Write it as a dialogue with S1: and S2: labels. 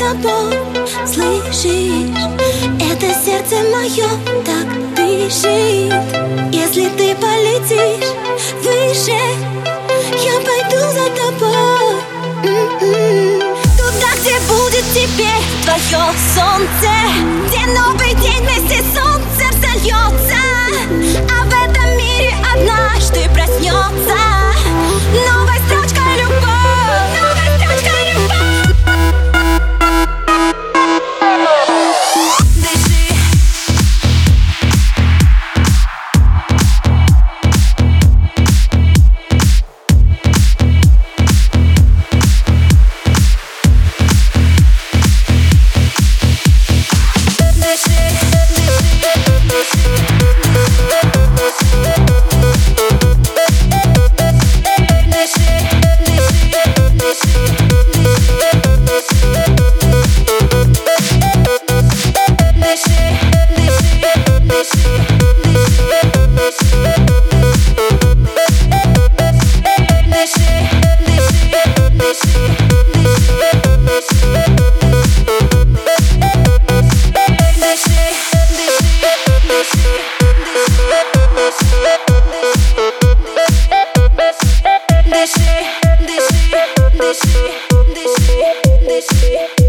S1: тобой. Слышишь, это сердце мое так дышит. Если ты полетишь выше, я пойду за тобой. Туда, где будет теперь твое солнце, где новый день вместе с солнцем взольется. А в этом мире однажды проснется новая строчка любовь, новая строчка любовь. Дыши. Дыши, дыши, дыши, дыши, дыши.